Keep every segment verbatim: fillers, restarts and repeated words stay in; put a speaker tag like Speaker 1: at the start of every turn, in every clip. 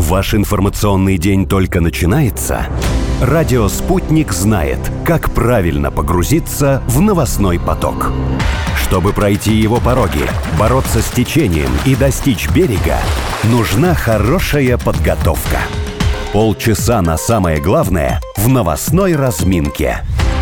Speaker 1: Ваш информационный день только начинается? Радио «Спутник» знает, как правильно погрузиться в новостной поток. Чтобы пройти его пороги, бороться с течением и достичь берега, нужна хорошая подготовка. Полчаса на самое главное в новостной разминке.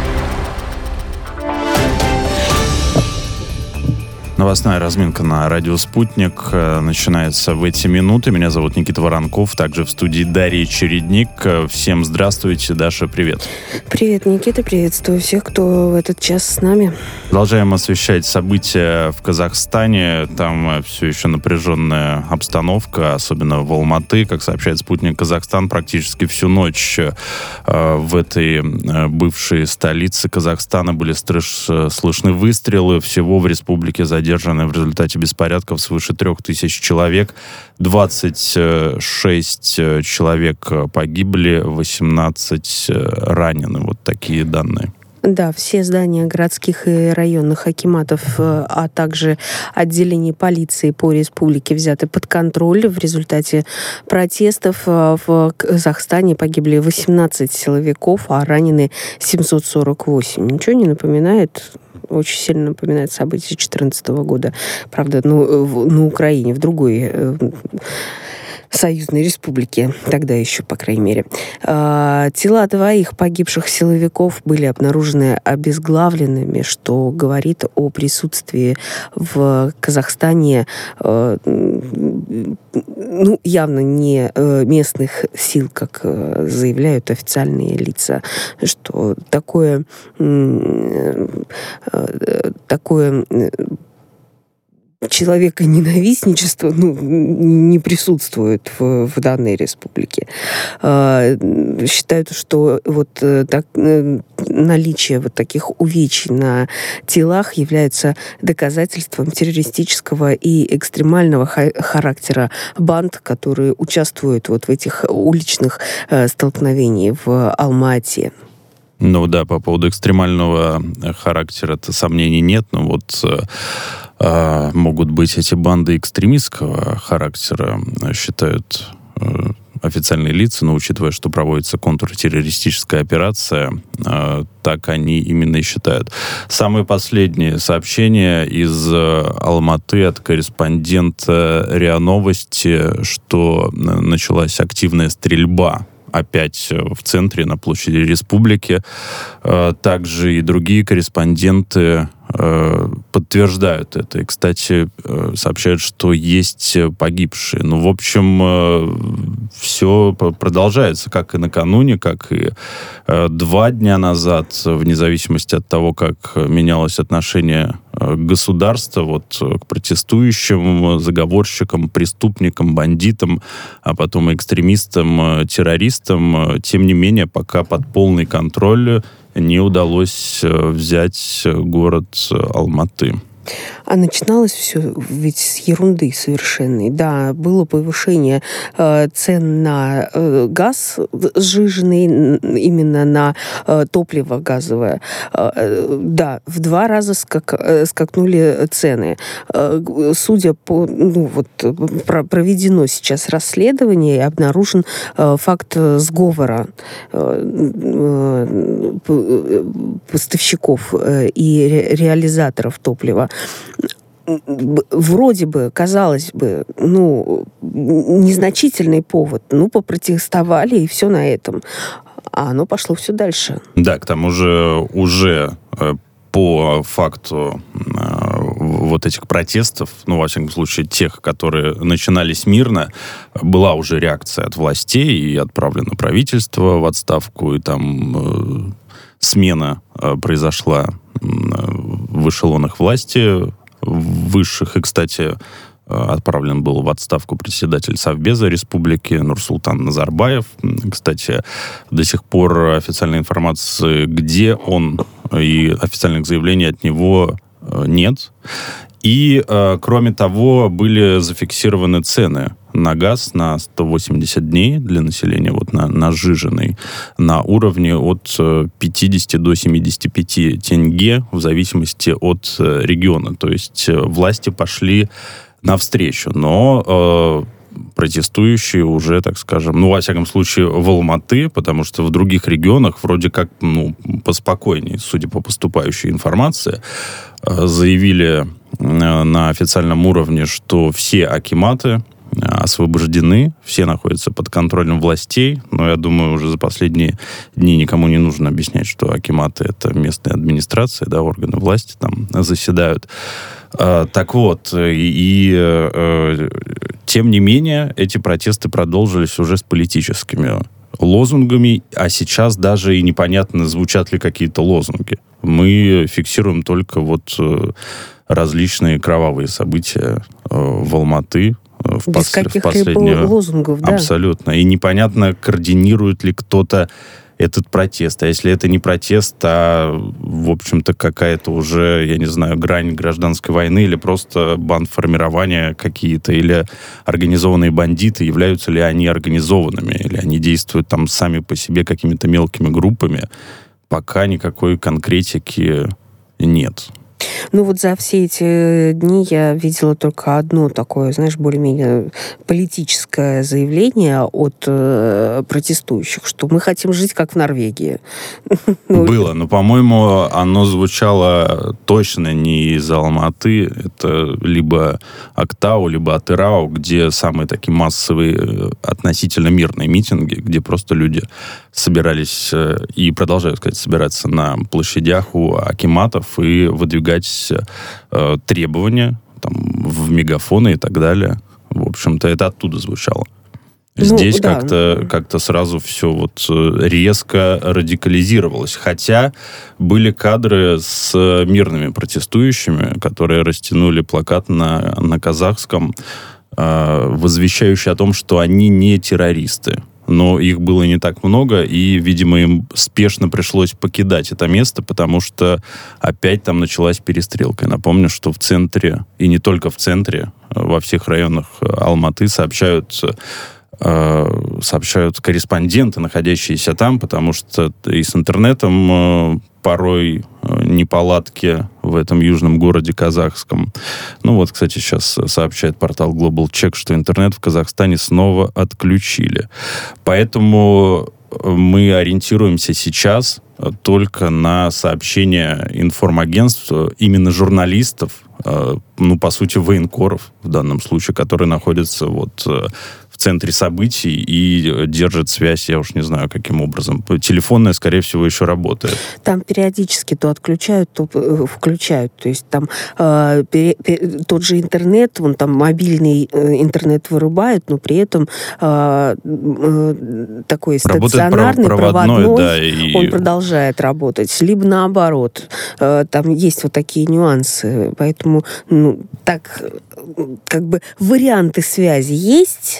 Speaker 2: Новостная разминка на радио «Спутник» начинается в эти минуты. Меня зовут Никита Воронков, также в студии Дарья Чередник. Всем здравствуйте. Даша, привет.
Speaker 3: Привет, Никита. Приветствую всех, кто в этот час с нами.
Speaker 2: Продолжаем освещать события в Казахстане. Там все еще напряженная обстановка, особенно в Алматы. Как сообщает «Спутник Казахстан», практически всю ночь в этой бывшей столице Казахстана были слышны выстрелы. Всего в республике задержаны в результате беспорядков свыше трех тысяч человек. двадцать шесть человек погибли, восемнадцать ранены. Вот такие данные.
Speaker 3: Да, все здания городских и районных акиматов, а также отделений полиции по республике взяты под контроль. В результате протестов в Казахстане погибли восемнадцать силовиков, а ранены семьсот сорок восемь. Ничего не напоминает? Очень сильно напоминает события две тысячи четырнадцатого года. Правда, ну, на Украине, в другой союзной республике, тогда еще, по крайней мере. Тела двоих погибших силовиков были обнаружены обезглавленными, что говорит о присутствии в Казахстане ну, явно не местных сил, как заявляют официальные лица, что такое, такое человеконенавистничество ну, не присутствует в, в данной республике. Э, считают, что вот так, наличие вот таких увечий на телах является доказательством террористического и экстремального ха- характера банд, которые участвуют вот в этих уличных э, столкновениях в Алма-Ате.
Speaker 2: Ну да, по поводу экстремального характера-то сомнений нет, но вот э, могут быть эти банды экстремистского характера, считают э, официальные лица, но учитывая, что проводится контртеррористическая операция, э, так они именно и считают. Самые последние сообщения из Алматы от корреспондента РИА Новости, что началась активная стрельба опять в центре, на площади Республики. Также и другие корреспонденты подтверждают это. И, кстати, сообщают, что есть погибшие. Ну, в общем, все продолжается, как и накануне, как и два дня назад, вне зависимости от того, как менялось отношение государства вот, к протестующим, заговорщикам, преступникам, бандитам, а потом экстремистам, террористам. Тем не менее, пока под полный контроль не удалось взять город Алматы.
Speaker 3: А начиналось все ведь с ерунды совершенной. Да, было повышение э, цен на э, газ сжиженный, именно на э, топливо газовое. Э, да, в два раза скак, э, скакнули цены. Э, судя по... Ну, вот, про, проведено сейчас расследование и обнаружен э, факт сговора э, э, поставщиков э, и ре, реализаторов топлива. Вроде бы, казалось бы, ну, незначительный повод. Ну, попротестовали, и все на этом. А оно пошло все дальше.
Speaker 2: Да, к тому же уже по факту вот этих протестов, ну, во всяком случае, тех, которые начинались мирно, была уже реакция от властей, и отправлено правительство в отставку, и там смена произошла в эшелонах власти высших. И, кстати, отправлен был в отставку председатель Совбеза Республики Нурсултан Назарбаев. Кстати, до сих пор официальной информации, где он, и официальных заявлений от него нет. И, кроме того, были зафиксированы цены на газ на сто восемьдесят дней для населения, вот на, на сжиженный, на уровне от пятьдесят до семьдесят пять тенге в зависимости от региона. То есть власти пошли навстречу. Но протестующие уже, так скажем, ну, во всяком случае, в Алматы, потому что в других регионах вроде как, ну, поспокойнее, судя по поступающей информации, заявили на официальном уровне, что все акиматы освобождены, все находятся под контролем властей, но я думаю, уже за последние дни никому не нужно объяснять, что акиматы — это местная администрация, да, органы власти там заседают. Так вот, и, и тем не менее, эти протесты продолжились уже с политическими лозунгами, а сейчас даже и непонятно, звучат ли какие-то лозунги. Мы фиксируем только вот различные кровавые события в Алматы, В
Speaker 3: Без
Speaker 2: пос...
Speaker 3: каких-либо лозунгов, да.
Speaker 2: Абсолютно. И непонятно, координирует ли кто-то этот протест. А если это не протест, а, в общем-то, какая-то уже, я не знаю, грань гражданской войны или просто бандформирования какие-то, или организованные бандиты, являются ли они организованными, или они действуют там сами по себе какими-то мелкими группами, пока никакой конкретики нет.
Speaker 3: Ну вот за все эти дни я видела только одно такое, знаешь, более-менее политическое заявление от э, протестующих, что мы хотим жить как в Норвегии.
Speaker 2: Было, но, по-моему, оно звучало точно не из Алматы. Это либо Актау, либо Атырау, где самые такие массовые, относительно мирные митинги, где просто люди собирались и продолжают, кстати, собираться на площадях у акиматов и выдвигать э, требования там, в мегафоны и так далее. В общем-то, это оттуда звучало. Здесь ну, да. как-то, как-то сразу все вот резко радикализировалось. Хотя были кадры с мирными протестующими, которые растянули плакат на, на казахском, э, возвещающий о том, что они не террористы. Но их было не так много, и, видимо, им спешно пришлось покидать это место, потому что опять там началась перестрелка. Я напомню, что в центре, и не только в центре, во всех районах Алматы сообщают, э, сообщают корреспонденты, находящиеся там, потому что и с интернетом э, порой неполадки в этом южном городе казахском. Ну вот, кстати, сейчас сообщает портал Global Check, что интернет в Казахстане снова отключили. Поэтому мы ориентируемся сейчас только на сообщения информагентств, именно журналистов, ну, по сути, военкоров в данном случае, которые находятся вот в центре событий и держат связь, я уж не знаю, каким образом. Телефонная, скорее всего, еще работает.
Speaker 3: Там периодически то отключают, то включают. То есть там э, пере, пере, тот же интернет, вон там мобильный э, интернет вырубают, но при этом э, э, такой стационарный,
Speaker 2: пров, проводной,
Speaker 3: проводной,
Speaker 2: да, и...
Speaker 3: он продолжает работать. Либо наоборот. Э, там есть вот такие нюансы. Поэтому, ну, так, как бы варианты связи есть,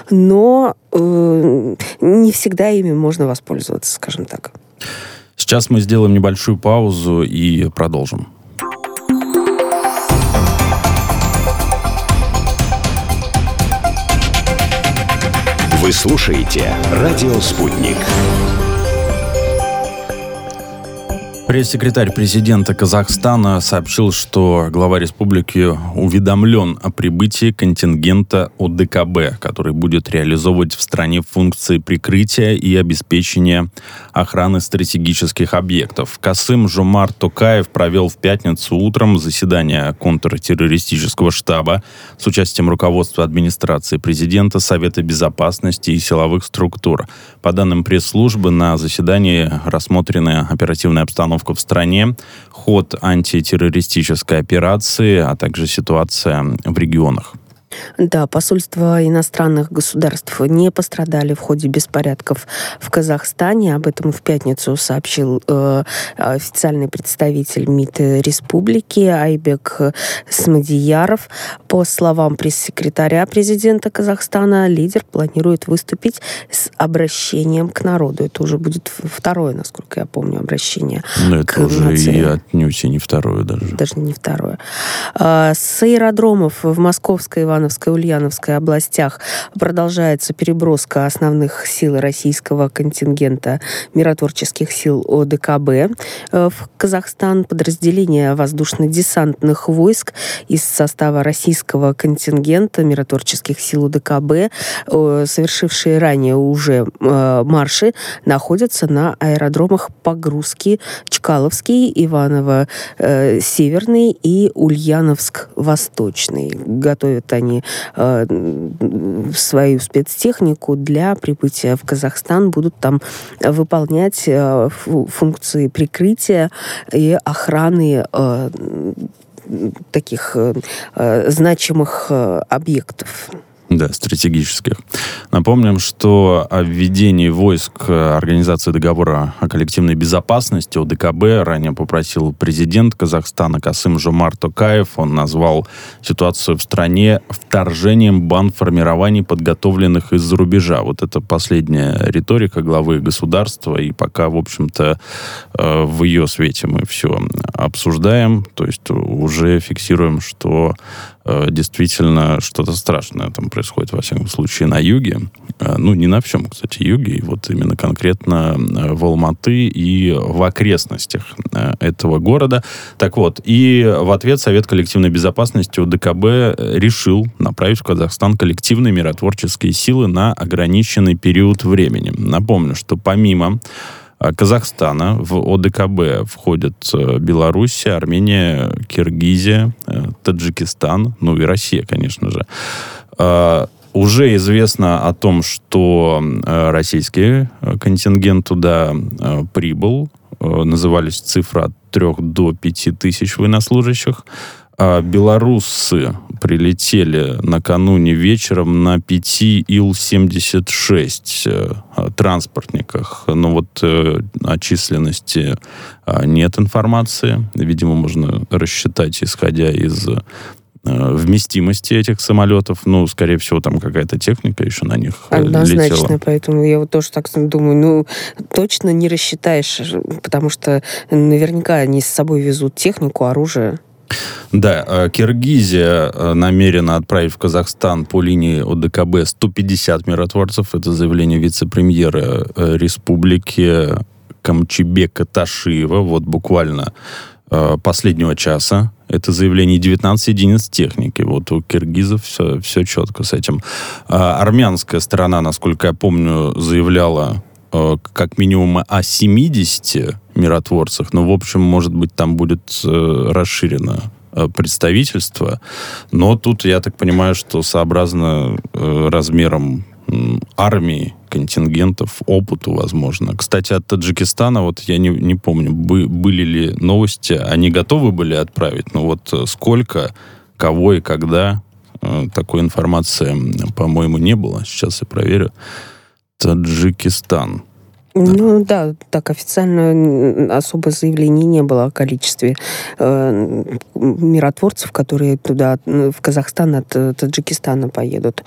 Speaker 3: но э, не всегда ими можно воспользоваться, скажем так.
Speaker 2: Сейчас мы сделаем небольшую паузу и продолжим.
Speaker 1: Вы слушаете «Радио Спутник».
Speaker 2: Пресс-секретарь президента Казахстана сообщил, что глава республики уведомлен о прибытии контингента О Дэ Ка Бэ, который будет реализовывать в стране функции прикрытия и обеспечения охраны стратегических объектов. Касым-Жомарт Токаев провел в пятницу утром заседание контртеррористического штаба с участием руководства администрации президента, Совета безопасности и силовых структур. По данным пресс-службы, на заседании рассмотрены оперативная обстановка в стране, ход антитеррористической операции, а также ситуация в регионах.
Speaker 3: Да, посольства иностранных государств не пострадали в ходе беспорядков в Казахстане. Об этом в пятницу сообщил э, официальный представитель МИД республики Айбек Смадияров. По словам пресс-секретаря президента Казахстана, лидер планирует выступить с обращением к народу. Это уже будет второе, насколько я помню, обращение.
Speaker 2: Но это
Speaker 3: к
Speaker 2: уже
Speaker 3: нации.
Speaker 2: И отнюдь и не второе даже.
Speaker 3: Даже не второе. С аэродромов в Московской Иваново Ульяновской и Ульяновской областях продолжается переброска основных сил российского контингента миротворческих сил ОДКБ в Казахстан. Подразделения воздушно-десантных войск из состава российского контингента миротворческих сил ОДКБ, совершившие ранее уже марши, находятся на аэродромах Погрузки, Чкаловский, Иваново-Северный и Ульяновск-Восточный. Готовят они э, свою спецтехнику для прибытия в Казахстан, будут там выполнять э, функции прикрытия и охраны э, таких э, значимых э, объектов.
Speaker 2: Да, стратегических. Напомним, что о введении войск Организации договора о коллективной безопасности ОДКБ ранее попросил президент Казахстана Касым-Жомарт Токаев. Он назвал ситуацию в стране вторжением бандформирований, подготовленных из-за рубежа. Вот это последняя риторика главы государства, и пока, в общем-то, в ее свете мы все обсуждаем, то есть уже фиксируем, что действительно что-то страшное там происходит, во всяком случае, на юге. Ну, не на всем, кстати, юге, и вот именно конкретно в Алматы и в окрестностях этого города. Так вот, и в ответ Совет коллективной безопасности ОДКБ решил направить в Казахстан коллективные миротворческие силы на ограниченный период времени. Напомню, что помимо Казахстана в ОДКБ входят Белоруссия, Армения, Киргизия, Таджикистан, ну и Россия, конечно же. Уже известно о том, что российский контингент туда прибыл. Назывались цифры от трех до пяти тысяч военнослужащих. Белорусы прилетели накануне вечером на пяти Ил семьдесят шесть транспортниках. Но вот э, о численности э, нет информации. Видимо, можно рассчитать, исходя из э, вместимости этих самолетов. Ну, скорее всего, там какая-то техника еще на них
Speaker 3: Однозначно, летела.
Speaker 2: Однозначно,
Speaker 3: поэтому я вот тоже так думаю, ну, точно не рассчитаешь, потому что наверняка они с собой везут технику, оружие.
Speaker 2: Да, Киргизия намерена отправить в Казахстан по линии ОДКБ сто пятьдесят миротворцев. Это заявление вице-премьера республики Камчебека Ташиева. Вот буквально последнего часа. Это заявление девятнадцать единиц техники. Вот у киргизов все, все четко с этим. Армянская сторона, насколько я помню, заявляла как минимум о семидесяти миротворцах, но, в общем, может быть, там будет э, расширено э, представительство. Но тут, я так понимаю, что сообразно э, размером э, армии, контингентов, опыту, возможно. Кстати, от Таджикистана, вот я не, не помню, бы, были ли новости, они готовы были отправить, но вот сколько, кого и когда, э, такой информации, по-моему, не было. Сейчас я проверю. Таджикистан.
Speaker 3: Ну да, так официально особо заявлений не было о количестве э, миротворцев, которые туда, в Казахстан от Таджикистана поедут.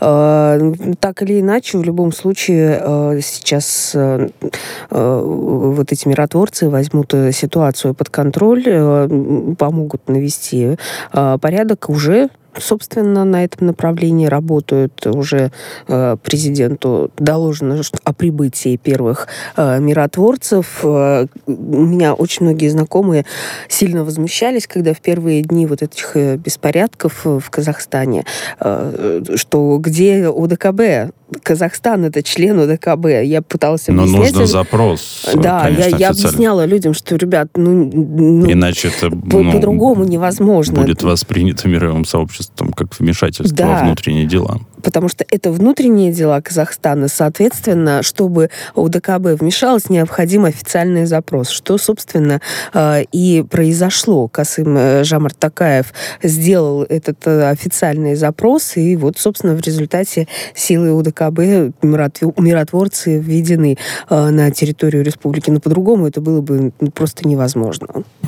Speaker 3: Э, так или иначе, в любом случае, э, сейчас э, э, вот эти миротворцы возьмут ситуацию под контроль, э, помогут навести э, порядок. Уже собственно, на этом направлении работают. Уже э, президенту доложено о прибытии первых э, миротворцев. Э, у меня очень многие знакомые сильно возмущались, когда в первые дни вот этих э, беспорядков в Казахстане, э, что где ОДКБ? Казахстан — это член ОДКБ. Я пыталась объяснять...
Speaker 2: Но нужно запрос,
Speaker 3: Да,
Speaker 2: конечно,
Speaker 3: я, я объясняла людям, что, ребят, ну... ну
Speaker 2: иначе это
Speaker 3: по-
Speaker 2: ну,
Speaker 3: по-другому невозможно.
Speaker 2: Будет воспринято мировым сообществом как вмешательство
Speaker 3: Да.
Speaker 2: во внутренние дела.
Speaker 3: Потому что это внутренние дела Казахстана. Соответственно, чтобы ОДКБ вмешалась, необходим официальный запрос. Что, собственно, и произошло. Касым-Жомарт Токаев сделал этот официальный запрос, и вот, собственно, в результате силы ОДКБ миротворцы введены на территорию республики. Но по-другому это было бы просто невозможно.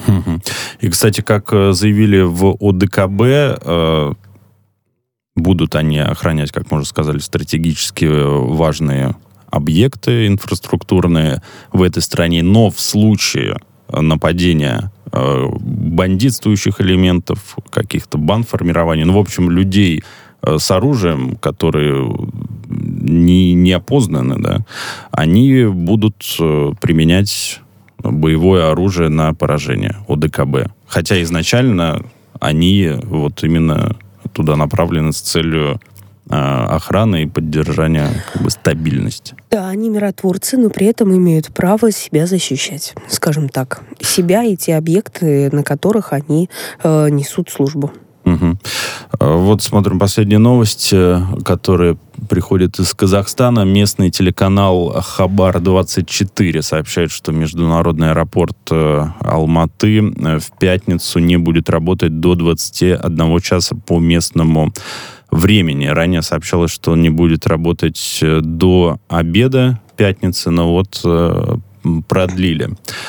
Speaker 2: И, кстати, как заявили в ОДКБ, будут они охранять, как мы уже сказали, стратегически важные объекты инфраструктурные в этой стране, но в случае нападения бандитствующих элементов, каких-то бандформирований, ну, в общем, людей, с оружием, которые не, не опознаны, да, они будут применять боевое оружие на поражение, ОДКБ. Хотя изначально они вот именно туда направлены с целью э, охраны и поддержания как бы стабильности.
Speaker 3: Да, они миротворцы, но при этом имеют право себя защищать, скажем так. Себя и те объекты, на которых они э, несут службу.
Speaker 2: Угу. Вот смотрим последние новости, которые приходят из Казахстана. Местный телеканал Хабар двадцать четыре сообщает, что международный аэропорт Алматы в пятницу не будет работать до двадцати одного часа по местному времени. Ранее сообщалось, что он не будет работать до обеда пятницы, но вот продлили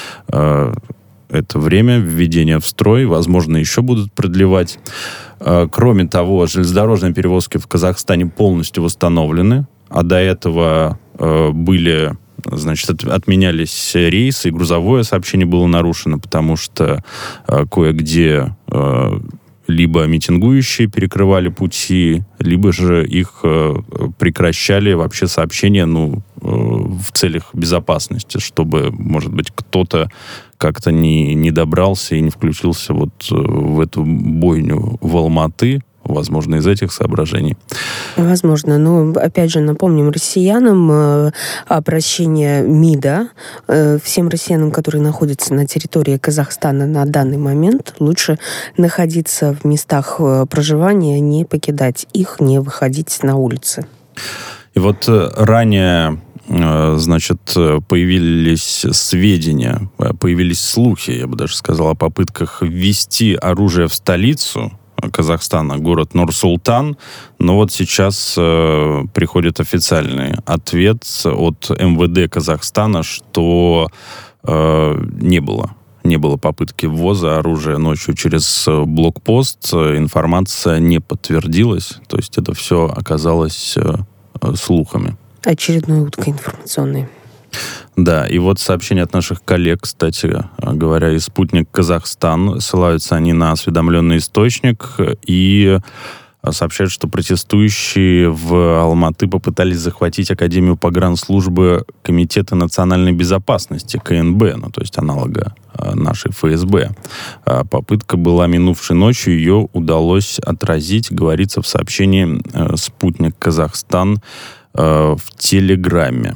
Speaker 2: это время введения в строй. Возможно, еще будут продлевать. Кроме того, железнодорожные перевозки в Казахстане полностью восстановлены, а до этого были, значит, отменялись рейсы, и грузовое сообщение было нарушено, потому что кое-где либо митингующие перекрывали пути, либо же их прекращали вообще сообщения, ну, в целях безопасности, чтобы, может быть, кто-то как-то не, не добрался и не включился вот в эту бойню в Алматы, возможно, из этих соображений.
Speaker 3: Возможно. Но, опять же, напомним россиянам э, обращение МИДа. Э, всем россиянам, которые находятся на территории Казахстана на данный момент, лучше находиться в местах э, проживания, не покидать их, не выходить на улицы.
Speaker 2: И вот ранее, значит, появились сведения, появились слухи, я бы даже сказал, о попытках ввести оружие в столицу Казахстана, город Нур-Султан. Но вот сейчас э, приходит официальный ответ от эм вэ дэ Казахстана, что э, не было. Не было попытки ввоза оружия ночью через блокпост. Информация не подтвердилась. То есть это все оказалось э, слухами.
Speaker 3: Очередной уткой информационной.
Speaker 2: Да, и вот сообщение от наших коллег, кстати говоря, из «Спутник Казахстан». Ссылаются они на осведомленный источник и сообщают, что протестующие в Алматы попытались захватить Академию погранслужбы Комитета национальной безопасности, ка эн бэ, ну, то есть аналога нашей эф эс бэ. Попытка была минувшей ночью, ее удалось отразить, говорится в сообщении «Спутник Казахстан» в Телеграме.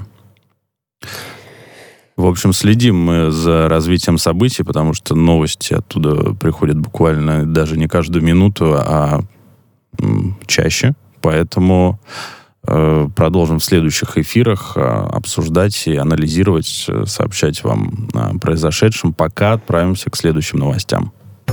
Speaker 2: В общем, следим мы за развитием событий, потому что новости оттуда приходят буквально даже не каждую минуту, а м, чаще. Поэтому э, продолжим в следующих эфирах э, обсуждать и анализировать, э, сообщать вам о произошедшем. Пока отправимся к следующим новостям.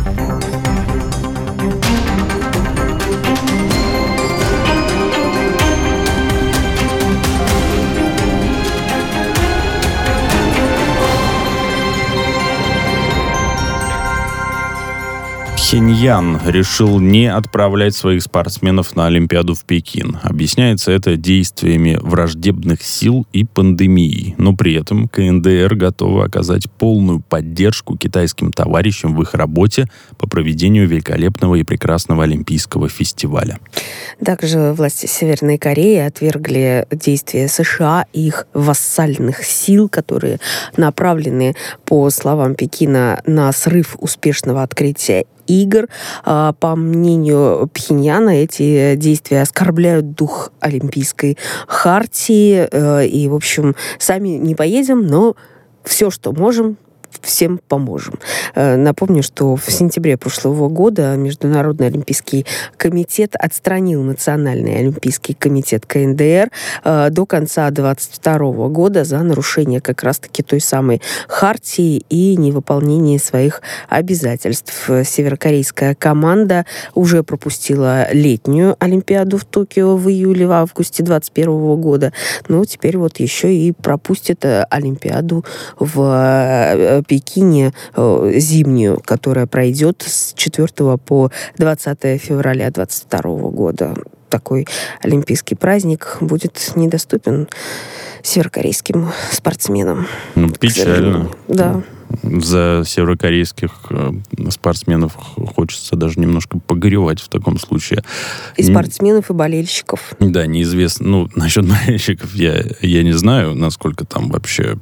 Speaker 2: Пхеньян решил не отправлять своих спортсменов на Олимпиаду в Пекин. Объясняется это действиями враждебных сил и пандемией. Но при этом ка эн дэ эр готова оказать полную поддержку китайским товарищам в их работе по проведению великолепного и прекрасного Олимпийского фестиваля.
Speaker 3: Также власти Северной Кореи отвергли действия США и их вассальных сил, которые направлены, по словам Пекина, на срыв успешного открытия игр. По мнению Пхеньяна, эти действия оскорбляют дух Олимпийской хартии. И, в общем, сами не поедем, но все, что можем, всем поможем. Напомню, что в сентябре прошлого года Международный олимпийский комитет отстранил Национальный олимпийский комитет ка эн дэ эр до конца две тысячи двадцать второго года за нарушение как раз-таки той самой хартии и невыполнение своих обязательств. Северокорейская команда уже пропустила летнюю Олимпиаду в Токио в июле, в августе две тысячи двадцать первого года. Ну, теперь вот еще и пропустит Олимпиаду в Пекине зимнюю, которая пройдет с четвёртого по двадцатое февраля две тысячи двадцать второго года. Такой олимпийский праздник будет недоступен северокорейским спортсменам.
Speaker 2: Ну, печально.
Speaker 3: Да.
Speaker 2: За северокорейских спортсменов хочется даже немножко погоревать в таком случае.
Speaker 3: И спортсменов, и болельщиков.
Speaker 2: Да, неизвестно. Ну, насчет болельщиков я, я не знаю, насколько там вообще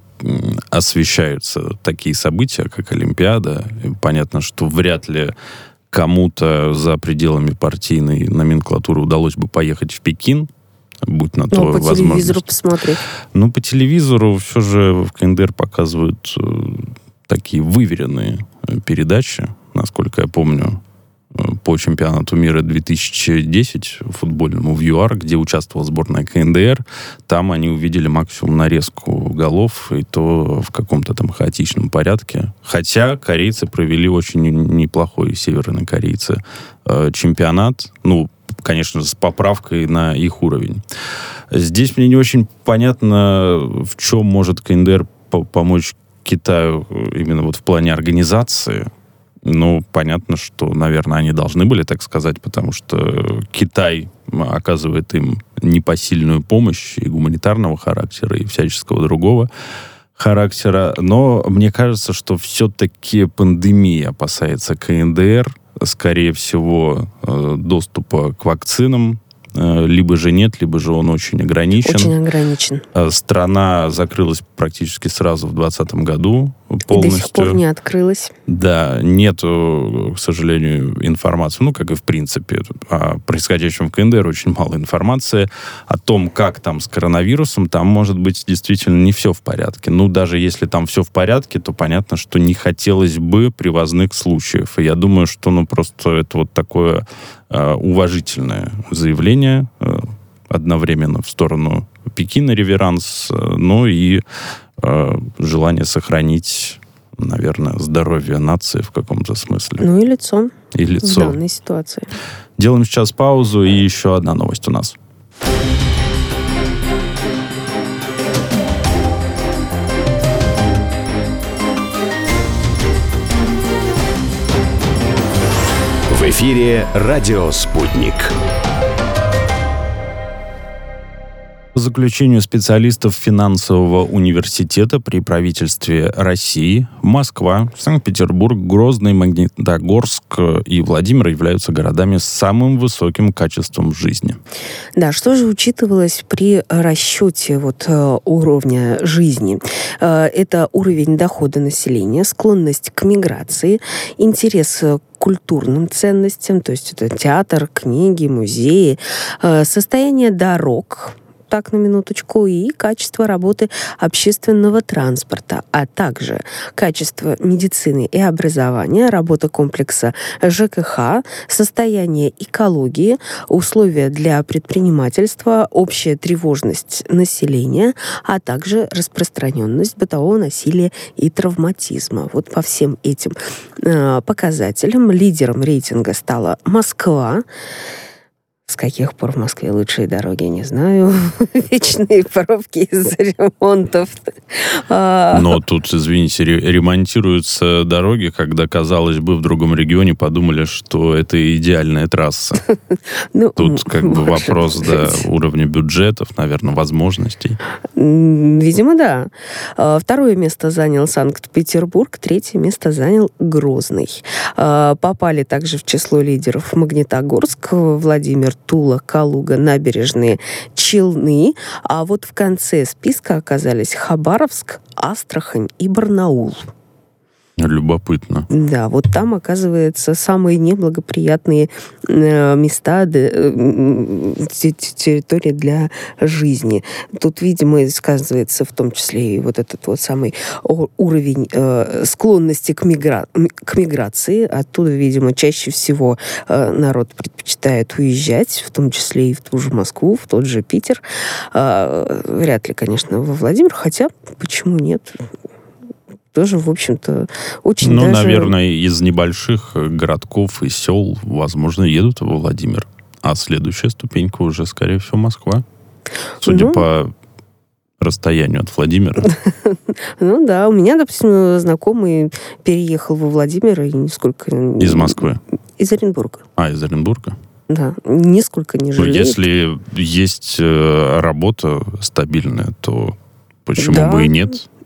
Speaker 2: освещаются такие события, как Олимпиада. Понятно, что вряд ли кому-то за пределами партийной номенклатуры удалось бы поехать в Пекин, будь на то возможность. Ну, по телевизору посмотреть. Ну, по телевизору все же в КНДР показывают э, такие выверенные передачи, насколько я помню, по чемпионату мира две тысячи десять футбольному в ЮАР, где участвовала сборная КНДР. Там они увидели максимум нарезку голов, и то в каком-то там хаотичном порядке. Хотя корейцы провели очень неплохой, северные корейцы, чемпионат. Ну, конечно, с поправкой на их уровень. Здесь мне не очень понятно, в чем может КНДР помочь Китаю именно вот в плане организации. Ну, понятно, что, наверное, они должны были так сказать, потому что Китай оказывает им непосильную помощь и гуманитарного характера, и всяческого другого характера. Но мне кажется, что все-таки пандемия опасается КНДР, скорее всего, доступа к вакцинам. Либо же нет, либо же он очень ограничен.
Speaker 3: Очень ограничен.
Speaker 2: Страна закрылась практически сразу в двадцатом году полностью.
Speaker 3: И до сих пор не открылась.
Speaker 2: Да, нету, к сожалению, информации, ну, как и в принципе, о происходящем в КНДР очень мало информации. О том, как там с коронавирусом, там может быть действительно не все в порядке. Ну, даже если там все в порядке, то понятно, что не хотелось бы привозных случаев. И я думаю, что, ну, просто это вот такое э, уважительное заявление э, одновременно в сторону Пекина реверанс, э, но и э, желание сохранить, наверное, здоровье нации в каком-то смысле.
Speaker 3: Ну и лицо.
Speaker 2: И лицо.
Speaker 3: В данной ситуации.
Speaker 2: Делаем сейчас паузу, и еще одна новость у нас.
Speaker 1: В эфире «Радио Спутник».
Speaker 2: По заключению специалистов финансового университета при правительстве России, Москва, Санкт-Петербург, Грозный, Магнитогорск и Владимир являются городами с самым высоким качеством жизни.
Speaker 3: Да, что же учитывалось при расчете вот, уровня жизни? Это уровень дохода населения, склонность к миграции, интерес к культурным ценностям, то есть это театр, книги, музеи, состояние дорог, так, на минуточку, и качество работы общественного транспорта, а также качество медицины и образования, работа комплекса ЖКХ, состояние экологии, условия для предпринимательства, общая тревожность населения, а также распространенность бытового насилия и травматизма. Вот по всем этим э, показателям лидером рейтинга стала Москва. С каких пор в Москве лучшие дороги, не знаю. Вечные пробки из-за ремонтов.
Speaker 2: Но тут, извините, ремонтируются дороги, когда, казалось бы, в другом регионе подумали, что это идеальная трасса. Ну, тут как бы вопрос до уровня бюджетов, наверное, возможностей.
Speaker 3: Видимо, да. Второе место занял Санкт-Петербург, третье место занял Грозный. Попали также в число лидеров Магнитогорск, Владимир, Тула, Калуга, Набережные, Челны. А вот в конце списка оказались Хабаровск, Астрахань и Барнаул.
Speaker 2: Любопытно.
Speaker 3: Да, вот там, оказывается, самые неблагоприятные э, места, де, э, территории для жизни. Тут, видимо, сказывается в том числе и вот этот вот самый уровень э, склонности к, мигра... к миграции. Оттуда, видимо, чаще всего э, народ предпочитает уезжать, в том числе и в ту же Москву, в тот же Питер. Э, вряд ли, конечно, во Владимир, хотя почему нет? Тоже, в общем-то, очень
Speaker 2: Ну,
Speaker 3: даже...
Speaker 2: наверное, из небольших городков и сел, возможно, едут во Владимир. А следующая ступенька уже, скорее всего, Москва. Судя ну... по расстоянию от Владимира.
Speaker 3: Ну да, у меня, допустим, знакомый переехал во Владимир и нисколько...
Speaker 2: Из Москвы?
Speaker 3: Из Оренбурга.
Speaker 2: А, из Оренбурга?
Speaker 3: Да, нисколько не жалеет.
Speaker 2: Ну, если есть работа стабильная, то почему
Speaker 3: да.
Speaker 2: бы и нет?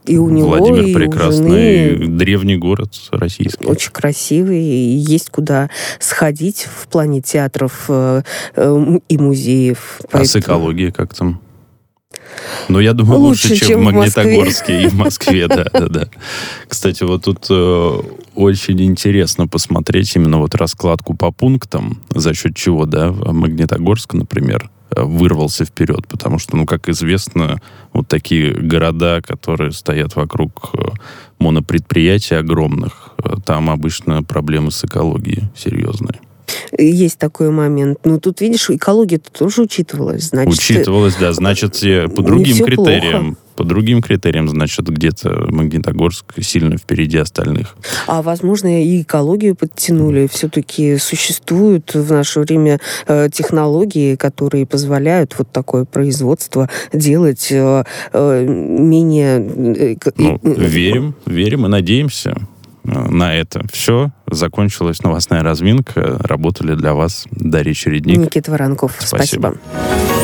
Speaker 3: И у него,
Speaker 2: Владимир
Speaker 3: и
Speaker 2: прекрасный,
Speaker 3: у жены
Speaker 2: древний город российский.
Speaker 3: Очень красивый, и есть куда сходить в плане театров э, э, и музеев.
Speaker 2: А с экологией как там? Ну, я думаю, лучше,
Speaker 3: Лучше,
Speaker 2: чем,
Speaker 3: чем
Speaker 2: в
Speaker 3: в
Speaker 2: Магнитогорске и в Москве, да, да, да. Кстати, вот тут э, очень интересно посмотреть именно вот раскладку по пунктам, за счет чего, да, Магнитогорск, например, вырвался вперед, потому что, ну, как известно, вот такие города, которые стоят вокруг монопредприятий огромных, там обычно проблемы с экологией серьезные.
Speaker 3: Есть такой момент. Ну, тут, видишь, экология-то тоже учитывалась. Значит,
Speaker 2: Учитывалась, да. Значит, по другим критериям,
Speaker 3: плохо.
Speaker 2: по другим критериям, значит, где-то Магнитогорск сильно впереди остальных.
Speaker 3: А, возможно, и экологию подтянули. Все-таки существуют в наше время э, технологии, которые позволяют вот такое производство делать э, э, менее... Э,
Speaker 2: ну, верим, верим и надеемся на это. Все. Закончилась новостная разминка. Работали для вас Дарья Чередник.
Speaker 3: Никита Воронков.
Speaker 2: Спасибо.
Speaker 3: Спасибо.